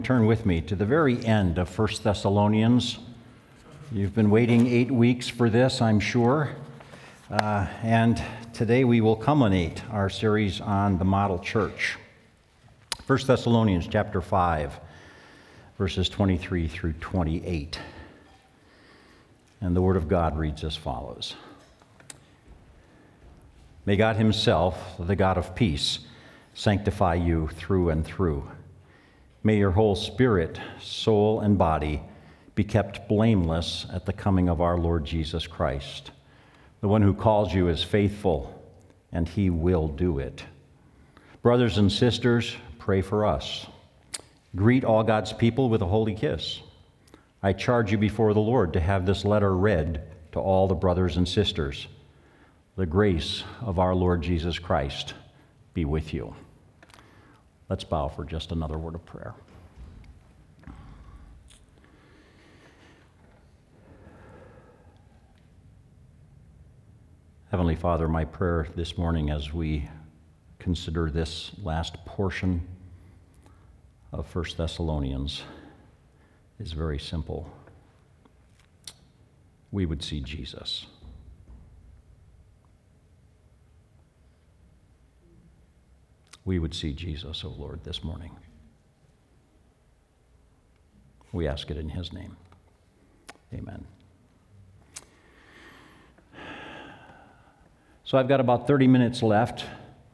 Turn with me to the very end of 1 Thessalonians. You've been waiting 8 weeks for this, I'm sure. And today we will culminate our series on the model church. 1 Thessalonians chapter 5, verses 23 through 28. And the Word of God reads as follows. May God Himself, the God of peace, sanctify you through and through. May your whole spirit, soul, and body be kept blameless at the coming of our Lord Jesus Christ. The one who calls you is faithful, and He will do it. Brothers and sisters, pray for us. Greet all God's people with a holy kiss. I charge you before the Lord to have this letter read to all the brothers and sisters. The grace of our Lord Jesus Christ be with you. Let's bow for just another word of prayer. Heavenly Father, my prayer this morning as we consider this last portion of 1 Thessalonians is very simple. We would see Jesus. We would see Jesus, O Lord, this morning. We ask it in His name. Amen. So I've got about 30 minutes left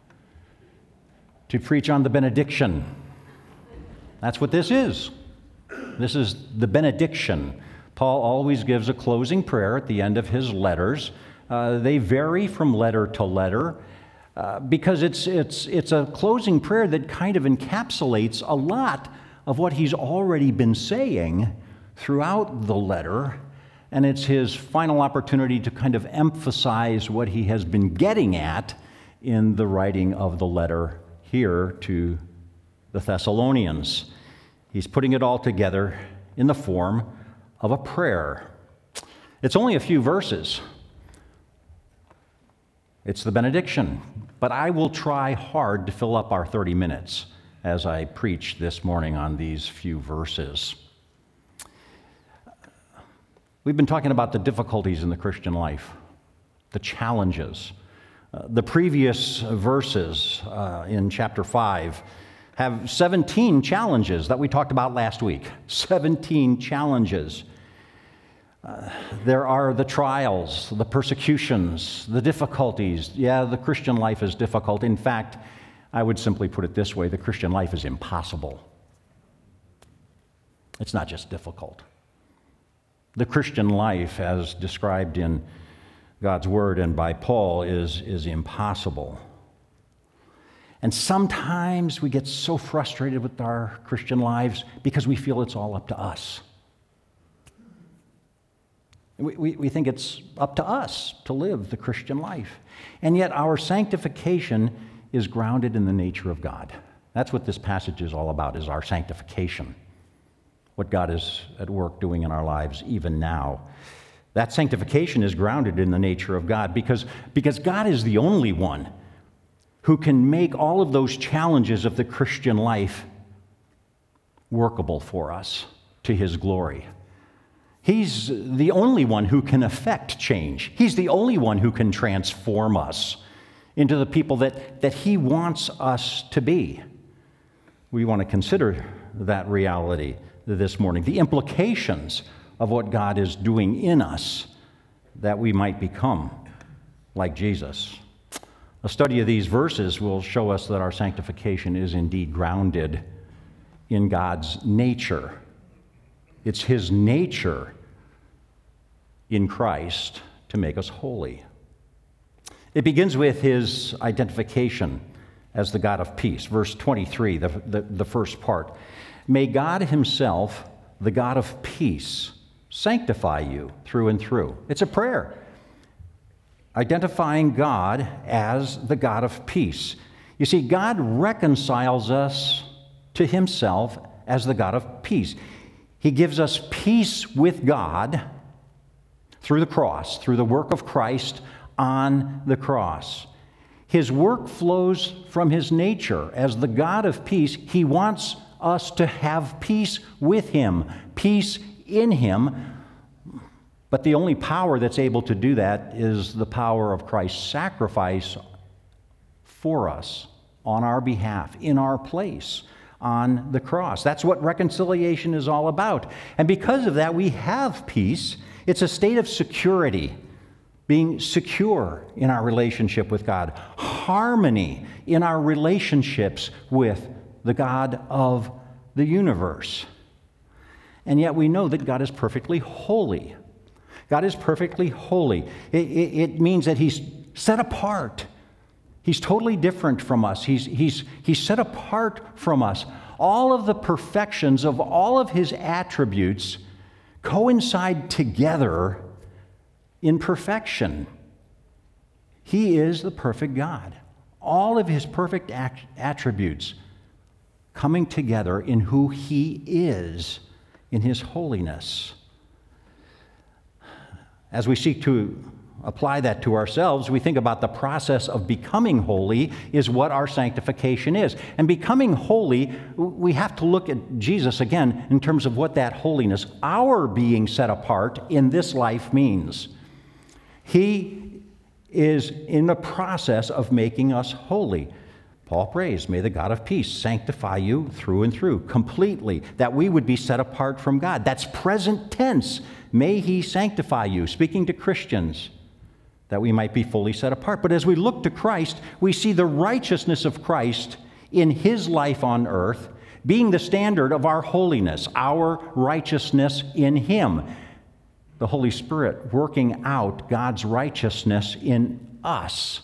to preach on the benediction. That's what this is. This is the benediction. Paul always gives a closing prayer at the end of his letters. They vary from letter to letter. Because it's a closing prayer that kind of encapsulates a lot of what he's already been saying throughout the letter, and it's his final opportunity to kind of emphasize what he has been getting at in the writing of the letter here to the Thessalonians. He's putting it all together in the form of a prayer. It's only a few verses. It's the benediction, but I will try hard to fill up our 30 minutes as I preach this morning on these few verses. We've been talking about the difficulties in the Christian life, the challenges. The previous verses in chapter 5 have 17 challenges that we talked about last week. 17 challenges. There are the trials, the persecutions, the difficulties. Yeah, the Christian life is difficult. In fact, I would simply put it this way, the Christian life is impossible. It's not just difficult. The Christian life, as described in God's Word and by Paul, is impossible. And sometimes we get so frustrated with our Christian lives because we feel it's all up to us. We think it's up to us to live the Christian life. And yet our sanctification is grounded in the nature of God. That's what this passage is all about, is our sanctification. What God is at work doing in our lives even now. That sanctification is grounded in the nature of God because God is the only one who can make all of those challenges of the Christian life workable for us to His glory. He's the only one who can effect change. He's the only one who can transform us into the people that He wants us to be. We want to consider that reality this morning, the implications of what God is doing in us that we might become like Jesus. A study of these verses will show us that our sanctification is indeed grounded in God's nature. It's His nature in Christ to make us holy. It begins with His identification as the God of peace. Verse 23, the first part. May God Himself, the God of peace, sanctify you through and through. It's a prayer, identifying God as the God of peace. You see, God reconciles us to Himself as the God of peace. He gives us peace with God through the cross, through the work of Christ on the cross. His work flows from His nature. As the God of peace, He wants us to have peace with him, peace in him. But the only power that's able to do that is the power of Christ's sacrifice for us, on our behalf, in our place, on the cross. That's what reconciliation is all about. And because of that, we have peace. It's a state of security, being secure in our relationship with God, harmony in our relationships with the God of the universe. And yet we know that God is perfectly holy. God is perfectly holy. It means that he's set apart. He's totally different from us. He's set apart from us. All of the perfections of all of his attributes coincide together in perfection. He is the perfect God. All of his perfect attributes coming together in who he is, in his holiness. As we seek to apply that to ourselves, we think about the process of becoming holy is what our sanctification is. And becoming holy, we have to look at Jesus again in terms of what that holiness, our being set apart in this life means. He is in the process of making us holy. Paul prays, may the God of peace sanctify you through and through, completely, that we would be set apart from God. That's present tense. May he sanctify you, speaking to Christians, that we might be fully set apart. But as we look to Christ, we see the righteousness of Christ in his life on earth being the standard of our holiness, our righteousness in him. The Holy Spirit working out God's righteousness in us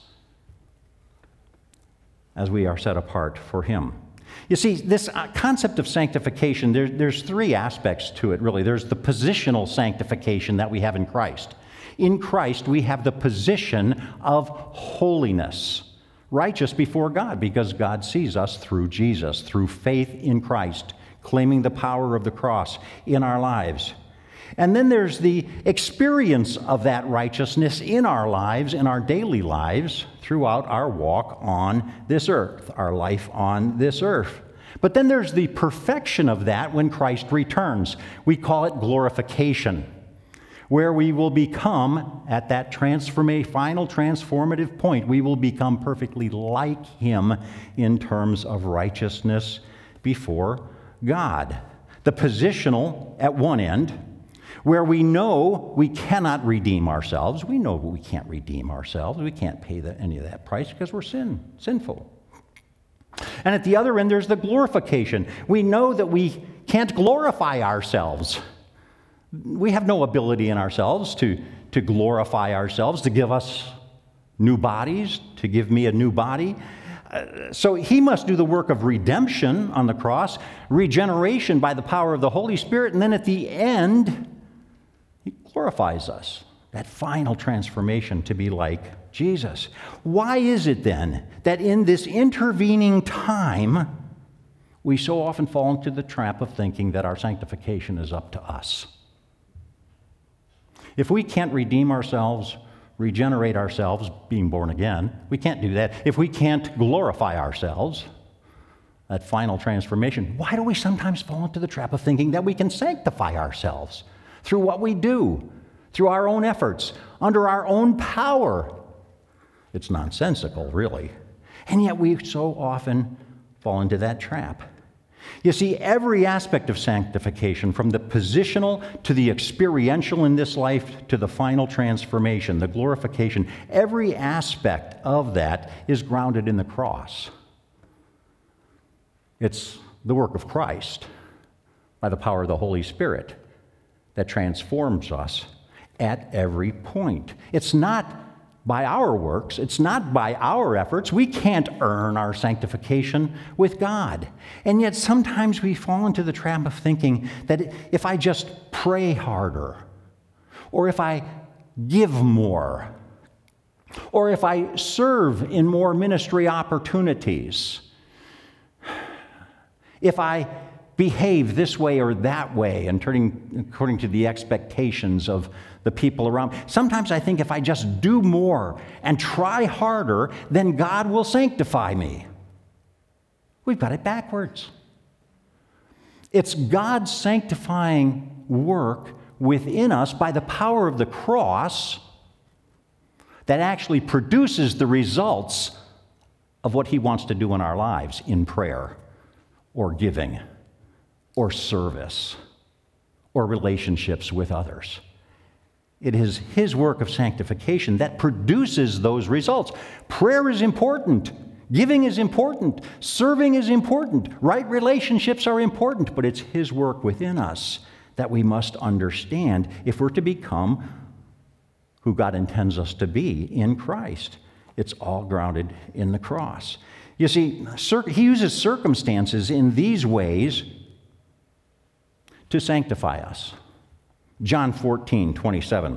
as we are set apart for him. You see, this concept of sanctification, there's three aspects to it, really. There's the positional sanctification that we have in Christ. In Christ, we have the position of holiness, righteous before God, because God sees us through Jesus, through faith in Christ, claiming the power of the cross in our lives. And then there's the experience of that righteousness in our lives, in our daily lives, throughout our walk on this earth, our life on this earth. But then there's the perfection of that when Christ returns. We call it glorification, where we will become, at that final transformative point, we will become perfectly like him in terms of righteousness before God. The positional at one end, where we know we cannot redeem ourselves. We know we can't redeem ourselves. We can't pay any of that price because we're sinful. And at the other end, there's the glorification. We know that we can't glorify ourselves. We have no ability in ourselves to glorify ourselves, to give us new bodies, to give me a new body. So he must do the work of redemption on the cross, regeneration by the power of the Holy Spirit, and then at the end, he glorifies us, that final transformation to be like Jesus. Why is it then that in this intervening time, we so often fall into the trap of thinking that our sanctification is up to us? If we can't redeem ourselves, regenerate ourselves, being born again, we can't do that. If we can't glorify ourselves, that final transformation, why do we sometimes fall into the trap of thinking that we can sanctify ourselves through what we do, through our own efforts, under our own power? It's nonsensical, really. And yet we so often fall into that trap. You see, every aspect of sanctification, from the positional to the experiential in this life to the final transformation, the glorification, every aspect of that is grounded in the cross. It's the work of Christ by the power of the Holy Spirit that transforms us at every point. It's not by our works. It's not by our efforts. We can't earn our sanctification with God. And yet sometimes we fall into the trap of thinking that if I just pray harder, or if I give more, or if I serve in more ministry opportunities, if I behave this way or that way and according to the expectations of the people around. Sometimes I think if I just do more and try harder, then God will sanctify me. We've got it backwards. It's God's sanctifying work within us by the power of the cross that actually produces the results of what he wants to do in our lives in prayer or giving or service or relationships with others. It is his work of sanctification that produces those results. Prayer is important. Giving is important. Serving is important. Right relationships are important. But it's his work within us that we must understand if we're to become who God intends us to be in Christ. It's all grounded in the cross. You see, he uses circumstances in these ways to sanctify us. John 14:27.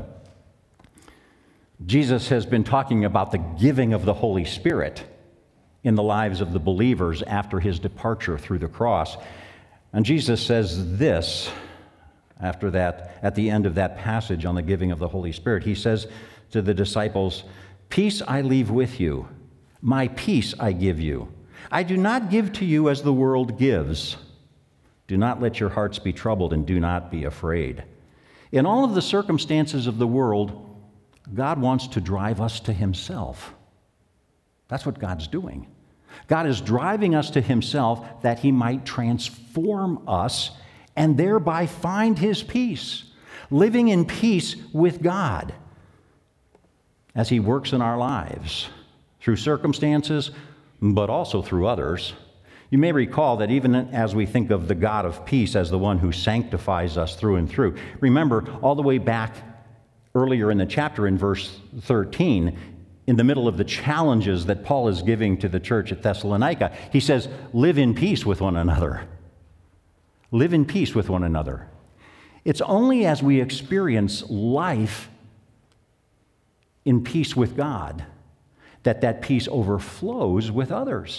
Jesus has been talking about the giving of the Holy Spirit in the lives of the believers after his departure through the cross. And Jesus says this after that, at the end of that passage on the giving of the Holy Spirit. He says to the disciples, "Peace I leave with you, my peace I give you. I do not give to you as the world gives. Do not let your hearts be troubled and do not be afraid." In all of the circumstances of the world, God wants to drive us to himself. That's what God's doing. God is driving us to himself that he might transform us and thereby find his peace, living in peace with God as he works in our lives through circumstances, but also through others. You may recall that even as we think of the God of peace as the one who sanctifies us through and through, remember all the way back earlier in the chapter in verse 13, in the middle of the challenges that Paul is giving to the church at Thessalonica, he says, live in peace with one another. Live in peace with one another. It's only as we experience life in peace with God that that peace overflows with others.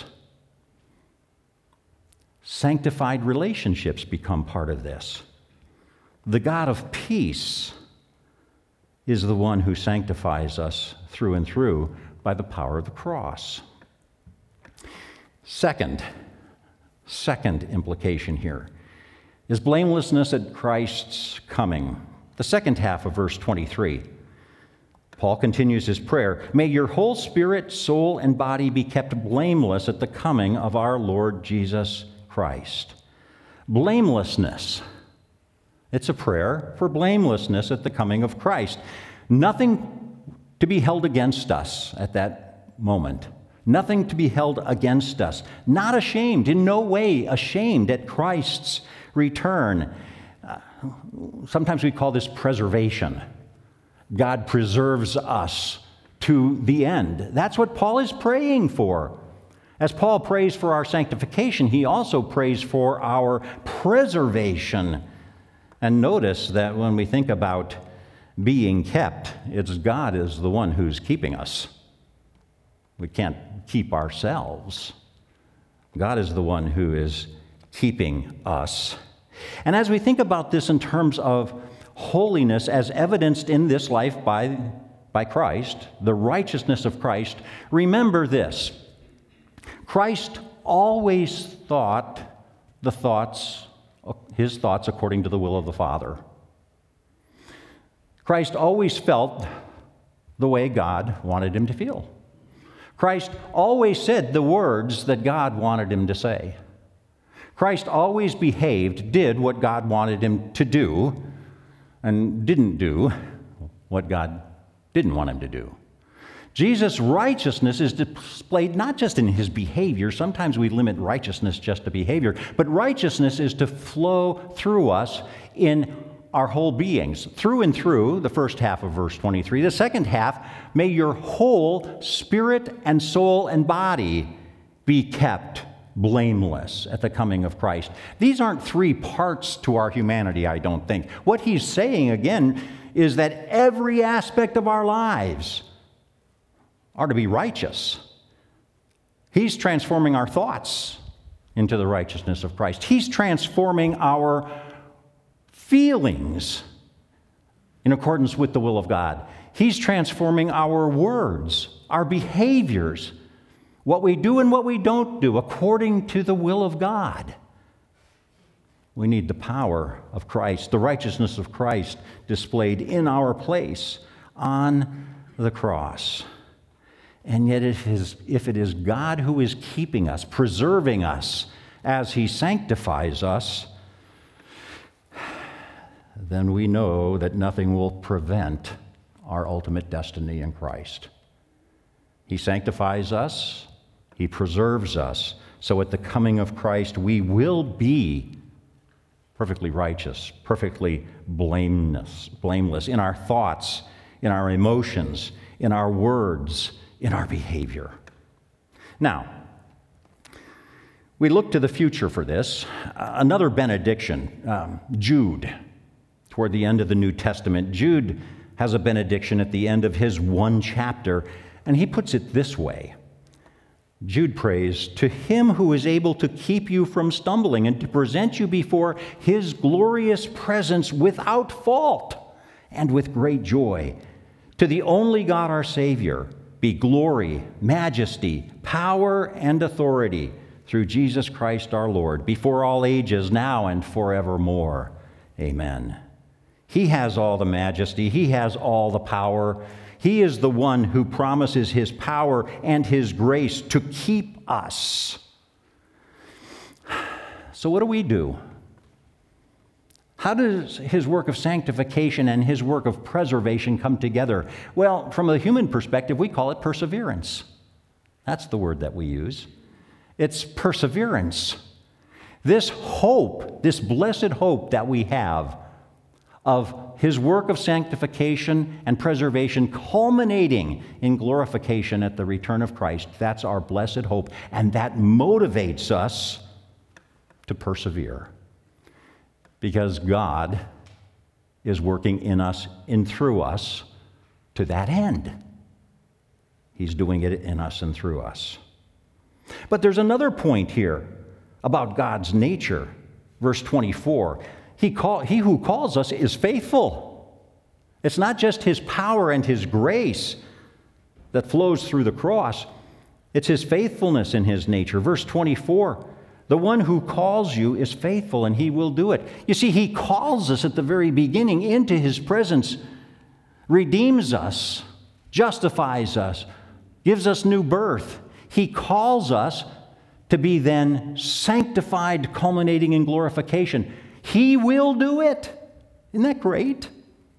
Sanctified relationships become part of this. The God of peace is the one who sanctifies us through and through by the power of the cross. Second implication here is blamelessness at Christ's coming. The second half of verse 23. Paul continues his prayer. May your whole spirit, soul, and body be kept blameless at the coming of our Lord Jesus Christ. Blamelessness. It's a prayer for blamelessness at the coming of Christ. Nothing to be held against us at that moment. Nothing to be held against us. Not ashamed, in no way ashamed at Christ's return. Sometimes we call this preservation. God preserves us to the end. That's what Paul is praying for. As Paul prays for our sanctification, he also prays for our preservation. And notice that when we think about being kept, it's God is the one who's keeping us. We can't keep ourselves. God is the one who is keeping us. And as we think about this in terms of holiness as evidenced in this life by Christ, the righteousness of Christ, remember this. Christ always thought his thoughts according to the will of the Father. Christ always felt the way God wanted him to feel. Christ always said the words that God wanted him to say. Christ always did what God wanted him to do, and didn't do what God didn't want him to do. Jesus' righteousness is displayed not just in his behavior. Sometimes we limit righteousness just to behavior, but righteousness is to flow through us in our whole beings, through and through, the first half of verse 23. The second half, may your whole spirit and soul and body be kept blameless at the coming of Christ. These aren't three parts to our humanity, I don't think. What he's saying, again, is that every aspect of our lives are to be righteous. He's transforming our thoughts into the righteousness of Christ. He's transforming our feelings in accordance with the will of God. He's transforming our words, our behaviors, what we do and what we don't do according to the will of God. We need the power of Christ, the righteousness of Christ displayed in our place on the cross. And yet, if it is God who is keeping us, preserving us as He sanctifies us, then we know that nothing will prevent our ultimate destiny in Christ. He sanctifies us, He preserves us, so at the coming of Christ we will be perfectly righteous, perfectly blameless in our thoughts, in our emotions, in our words, in our behavior. Now, we look to the future for this. Another benediction, Jude, toward the end of the New Testament. Jude has a benediction at the end of his one chapter, and he puts it this way. Jude prays, "To Him who is able to keep you from stumbling and to present you before His glorious presence without fault and with great joy. To the only God our Savior be glory, majesty, power, and authority through Jesus Christ our Lord, before all ages, now and forevermore. Amen." He has all the majesty. He has all the power. He is the one who promises His power and His grace to keep us. So what do? How does His work of sanctification and His work of preservation come together? Well, from a human perspective, we call it perseverance. That's the word that we use. It's perseverance. This hope, this blessed hope that we have of His work of sanctification and preservation culminating in glorification at the return of Christ, that's our blessed hope, and that motivates us to persevere. Because God is working in us and through us to that end. He's doing it in us and through us. But there's another point here about God's nature. Verse 24, He who calls us is faithful. It's not just His power and His grace that flows through the cross. It's His faithfulness in His nature. Verse 24, the one who calls you is faithful, and He will do it. You see, He calls us at the very beginning into His presence, redeems us, justifies us, gives us new birth. He calls us to be then sanctified, culminating in glorification. He will do it. Isn't that great?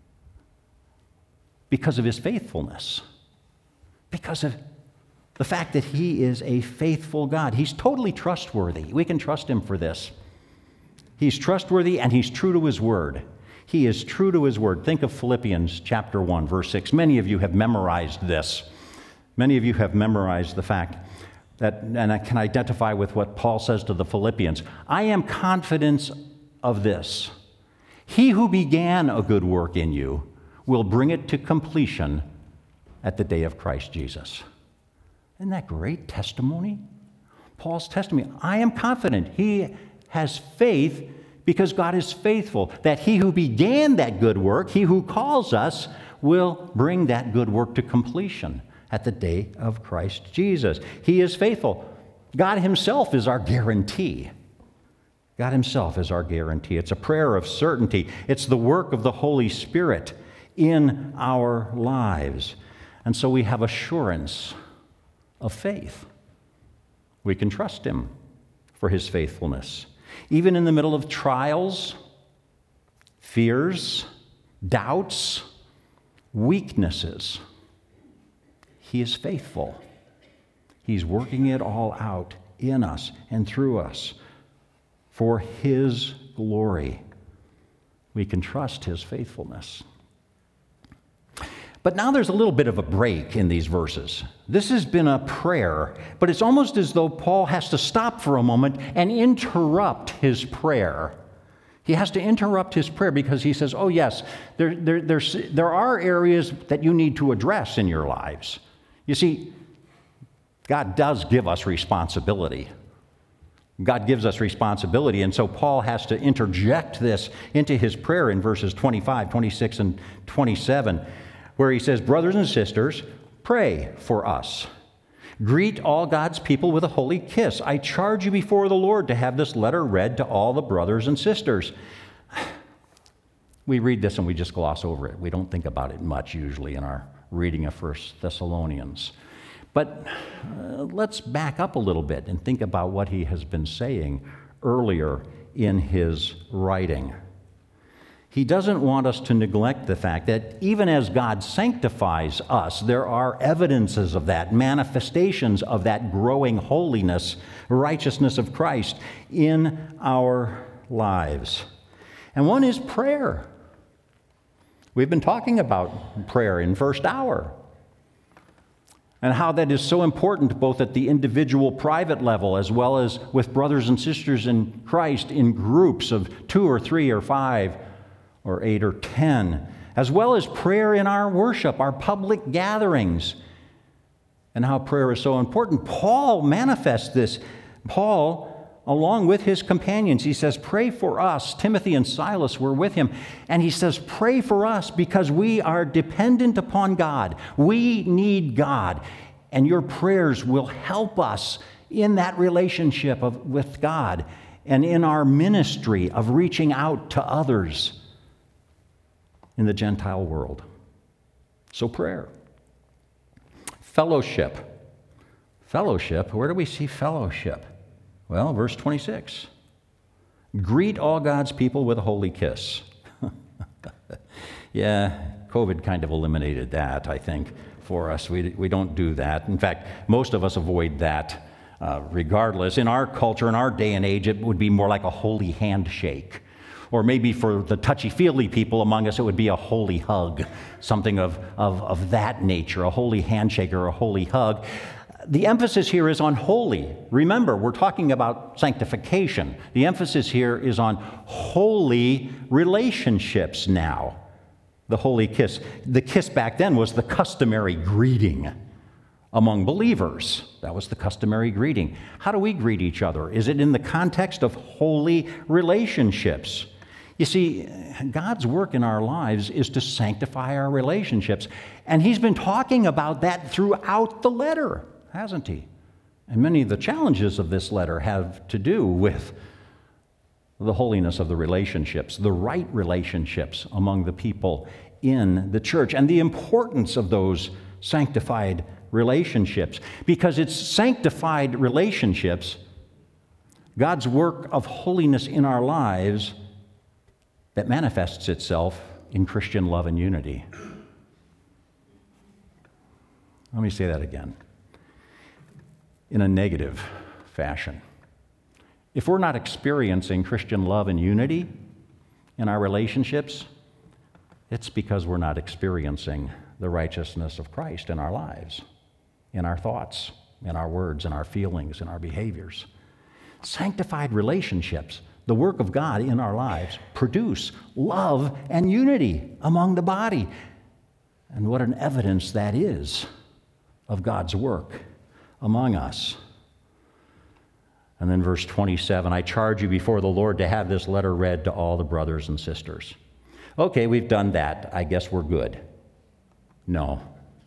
Because of His faithfulness. Because of the fact that He is a faithful God. He's totally trustworthy. We can trust Him for this. He's trustworthy and He's true to His word. He is true to His word. Think of Philippians chapter 1, verse 6. Many of you have memorized this. Many of you have memorized the fact that, and I can identify with what Paul says to the Philippians. I am confident of this. He who began a good work in you will bring it to completion at the day of Christ Jesus. Isn't that great testimony? Paul's testimony. I am confident. He has faith because God is faithful, that He who began that good work, He who calls us, will bring that good work to completion at the day of Christ Jesus. He is faithful. God Himself is our guarantee. God Himself is our guarantee. It's a prayer of certainty. It's the work of the Holy Spirit in our lives. And so we have assurance of faith. We can trust Him for His faithfulness. Even in the middle of trials, fears, doubts, weaknesses, He is faithful. He's working it all out in us and through us for His glory. We can trust His faithfulness. But now there's a little bit of a break in these verses. This has been a prayer, but it's almost as though Paul has to stop for a moment and interrupt his prayer. He has to interrupt his prayer because he says, oh yes, there are areas that you need to address in your lives. You see, God does give us responsibility. God gives us responsibility, and so Paul has to interject this into his prayer in verses 25, 26, and 27, where he says, brothers and sisters, pray for us. Greet all God's people with a holy kiss. I charge you before the Lord to have this letter read to all the brothers and sisters. We read this and we just gloss over it. We don't think about it much usually in our reading of 1 Thessalonians. But let's back up a little bit and think about what he has been saying earlier in his writing. He doesn't want us to neglect the fact that even as God sanctifies us, there are evidences of that, manifestations of that growing holiness, righteousness of Christ in our lives. And one is prayer. We've been talking about prayer in first hour and how that is so important both at the individual private level as well as with brothers and sisters in Christ in groups of 2 or 3 or 5 or 8 or 10, as well as prayer in our worship, our public gatherings, and how prayer is so important. Paul manifests this. Paul, along with his companions, he says, pray for us. Timothy and Silas were with him. And he says, pray for us because we are dependent upon God. We need God. And your prayers will help us in that relationship with God and in our ministry of reaching out to others in the Gentile world. So prayer. Fellowship. Fellowship, where do we see fellowship? Well, verse 26. Greet all God's people with a holy kiss. Yeah, COVID kind of eliminated that, I think, for us. We don't do that. In fact, most of us avoid that regardless. In our culture, in our day and age, it would be more like a holy handshake. Or maybe for the touchy-feely people among us, it would be a holy hug, something of that nature, a holy handshake or a holy hug. The emphasis here is on holy. Remember, we're talking about sanctification. The emphasis here is on holy relationships now. The holy kiss. The kiss back then was the customary greeting among believers. That was the customary greeting. How do we greet each other? Is it in the context of holy relationships? You see, God's work in our lives is to sanctify our relationships. And he's been talking about that throughout the letter, hasn't he? And many of the challenges of this letter have to do with the holiness of the relationships, the right relationships among the people in the church, and the importance of those sanctified relationships. Because it's sanctified relationships, God's work of holiness in our lives, that manifests itself in Christian love and unity. Let me say that again. In a negative fashion. If we're not experiencing Christian love and unity in our relationships, it's because we're not experiencing the righteousness of Christ in our lives, in our thoughts, in our words, in our feelings, in our behaviors. Sanctified relationships, the work of God in our lives, produce love and unity among the body. And what an evidence that is of God's work among us. And then verse 27, I charge you before the Lord to have this letter read to all the brothers and sisters. Okay, we've done that. I guess we're good. No.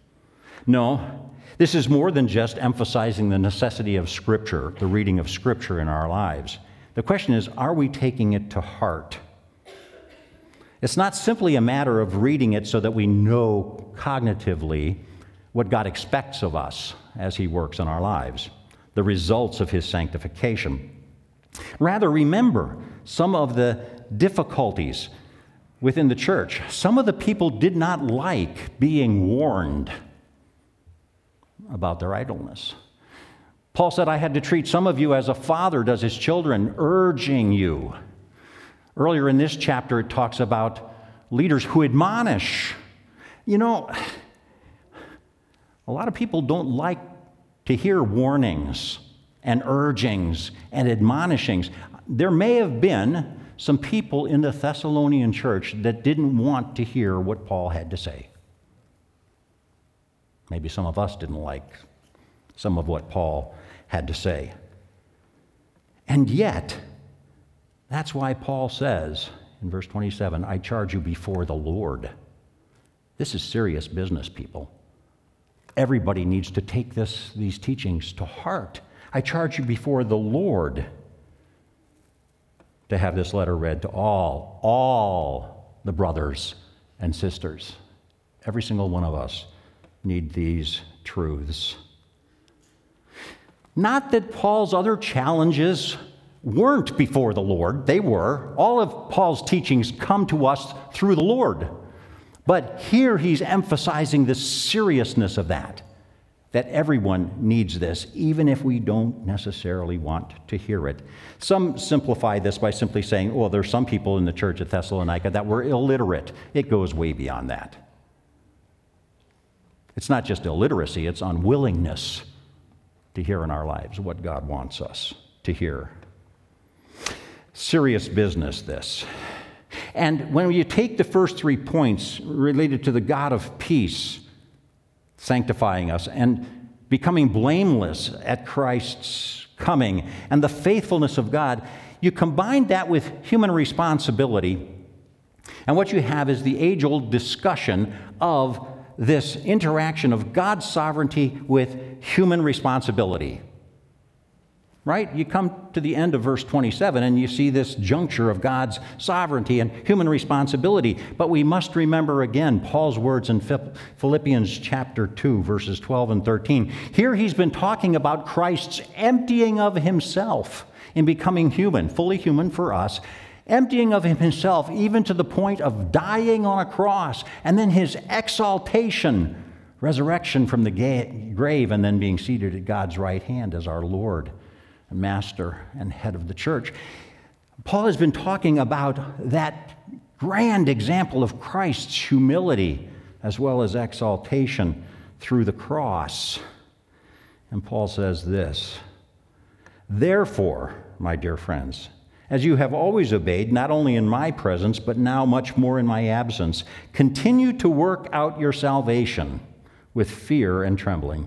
This is more than just emphasizing the necessity of Scripture, the reading of Scripture in our lives. The question is, are we taking it to heart? It's not simply a matter of reading it so that we know cognitively what God expects of us as he works in our lives, the results of his sanctification. Rather, remember some of the difficulties within the church. Some of the people did not like being warned about their idleness. Paul said, I had to treat some of you as a father does his children, urging you. Earlier in this chapter, it talks about leaders who admonish. You know, a lot of people don't like to hear warnings and urgings and admonishings. There may have been some people in the Thessalonian church that didn't want to hear what Paul had to say. Maybe some of us didn't like some of what Paul had to say. And yet, that's why Paul says in verse 27, I charge you before the Lord. This is serious business, people. Everybody needs to take these teachings to heart. I charge you before the Lord to have this letter read to all the brothers and sisters. Every single one of us need these truths. Not that Paul's other challenges weren't before the Lord. They were. All of Paul's teachings come to us through the Lord. But here he's emphasizing the seriousness of that everyone needs this, even if we don't necessarily want to hear it. Some simplify this by simply saying, well, there's some people in the church at Thessalonica that were illiterate. It goes way beyond that. It's not just illiteracy, it's unwillingness to hear in our lives what God wants us to hear. Serious business, this. And when you take the first 3 points related to the God of peace, sanctifying us and becoming blameless at Christ's coming, and the faithfulness of God, you combine that with human responsibility, and what you have is the age-old discussion of this interaction of God's sovereignty with human responsibility. Right? You come to the end of verse 27 and you see this juncture of God's sovereignty and human responsibility. But we must remember again Paul's words in Philippians chapter 2, verses 12 and 13. Here he's been talking about Christ's emptying of himself in becoming human, fully human for us, emptying of himself even to the point of dying on a cross, and then his exaltation, resurrection from the grave, and then being seated at God's right hand as our Lord, Master and head of the church. Paul has been talking about that grand example of Christ's humility as well as exaltation through the cross. And Paul says this, "Therefore, my dear friends, as you have always obeyed, not only in my presence, but now much more in my absence, continue to work out your salvation with fear and trembling.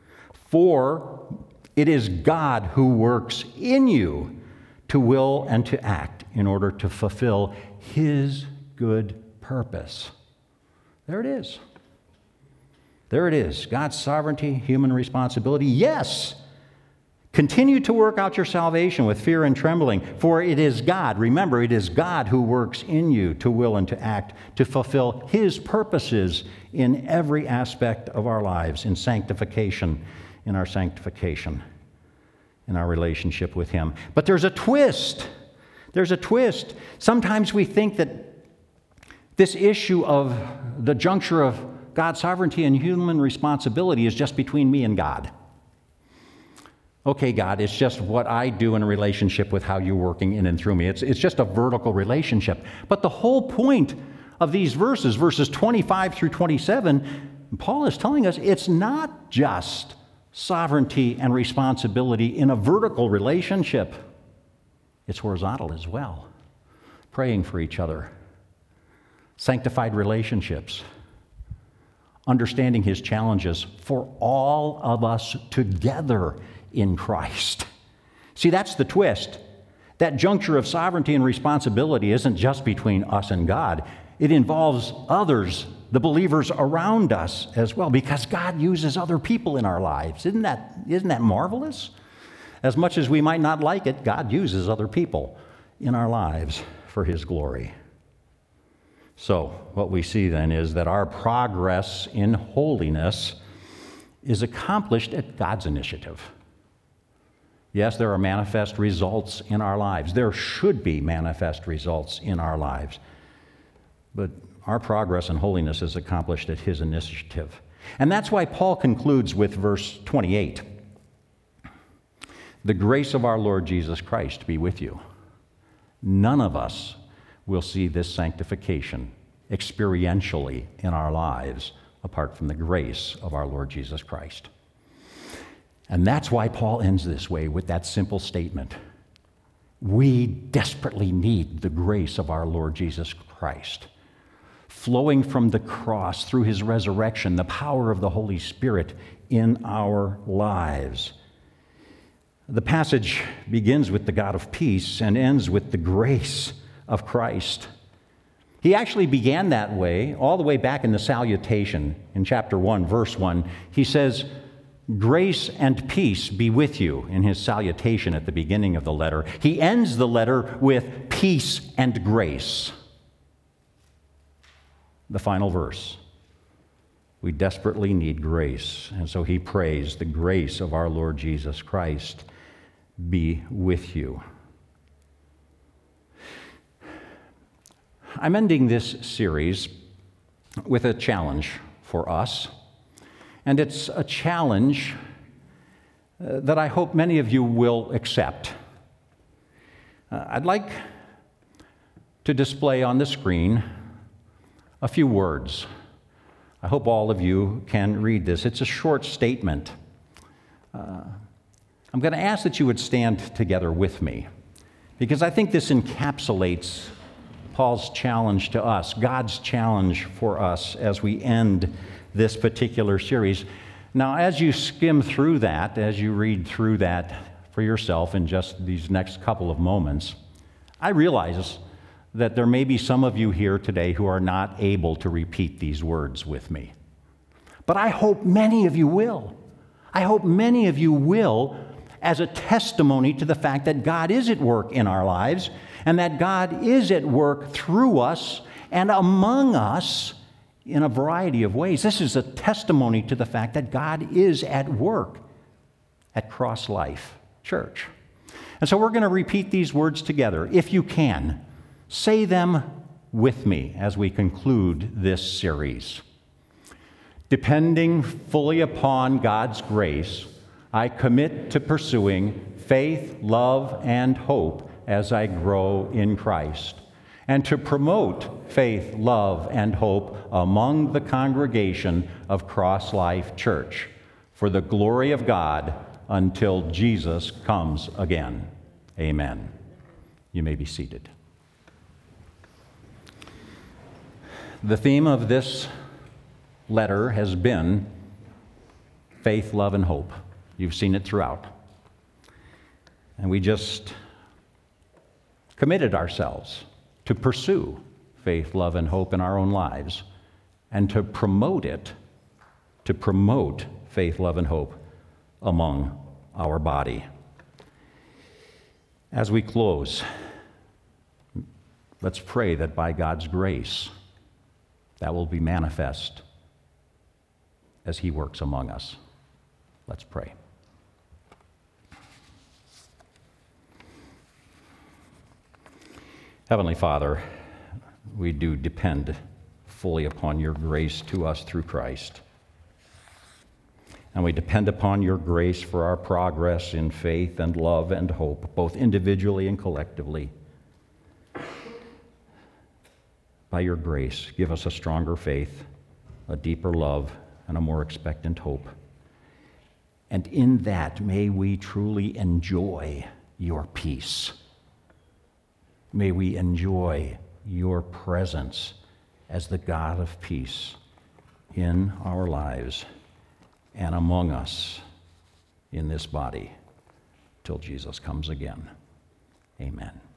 For it is God who works in you to will and to act in order to fulfill his good purpose." There it is. There it is. God's sovereignty, human responsibility. Yes. Continue to work out your salvation with fear and trembling, for it is God. Remember, it is God who works in you to will and to act, to fulfill his purposes in every aspect of our lives, in sanctification, in our sanctification, in our relationship with him. But there's a twist. There's a twist. Sometimes we think that this issue of the juncture of God's sovereignty and human responsibility is just between me and God. Okay, God, it's just what I do in a relationship with how you're working in and through me. It's just a vertical relationship. But the whole point of these verses, verses 25 through 27, Paul is telling us it's not just sovereignty and responsibility in a vertical relationship. It's horizontal as well. Praying for each other, sanctified relationships, understanding his challenges for all of us together in Christ. See, that's the twist. That juncture of sovereignty and responsibility isn't just between us and God. It involves others, the believers around us as well, because God uses other people in our lives. Isn't that marvelous? As much as we might not like it, God uses other people in our lives for his glory. So, what we see then is that our progress in holiness is accomplished at God's initiative. Yes, there are manifest results in our lives. There should be manifest results in our lives. But our progress in holiness is accomplished at his initiative. And that's why Paul concludes with verse 28. "The grace of our Lord Jesus Christ be with you." None of us will see this sanctification experientially in our lives apart from the grace of our Lord Jesus Christ. And that's why Paul ends this way with that simple statement. We desperately need the grace of our Lord Jesus Christ, flowing from the cross through his resurrection, the power of the Holy Spirit in our lives. The passage begins with the God of peace and ends with the grace of Christ. He actually began that way all the way back in the salutation in chapter 1, verse 1. He says, "Grace and peace be with you," in his salutation at the beginning of the letter. He ends the letter with peace and grace. The final verse. We desperately need grace, and so he prays, "The grace of our Lord Jesus Christ be with you." I'm ending this series with a challenge for us, and it's a challenge that I hope many of you will accept. I'd like to display on the screen a few words. I hope all of you can read this. It's a short statement. I'm going to ask that you would stand together with me, because I think this encapsulates Paul's challenge to us, God's challenge for us as we end this particular series. Now, as you skim through that, as you read through that for yourself in just these next couple of moments, I realize that there may be some of you here today who are not able to repeat these words with me. But I hope many of you will. I hope many of you will, as a testimony to the fact that God is at work in our lives, and that God is at work through us and among us in a variety of ways. This is a testimony to the fact that God is at work at Cross Life Church. And so we're going to repeat these words together. If you can, say them with me as we conclude this series. Depending fully upon God's grace, I commit to pursuing faith, love, and hope as I grow in Christ, and to promote faith, love, and hope among the congregation of Cross Life Church for the glory of God until Jesus comes again. Amen. You may be seated. The theme of this letter has been faith, love, and hope. You've seen it throughout. And we just committed ourselves to pursue faith, love, and hope in our own lives, and to promote faith, love, and hope among our body. As we close, let's pray that by God's grace, that will be manifest as He works among us. Let's pray. Heavenly Father, we do depend fully upon your grace to us through Christ. And we depend upon your grace for our progress in faith and love and hope, both individually and collectively. By your grace, give us a stronger faith, a deeper love, and a more expectant hope. And in that, may we truly enjoy your peace. May we enjoy your presence as the God of peace in our lives and among us in this body till Jesus comes again. Amen.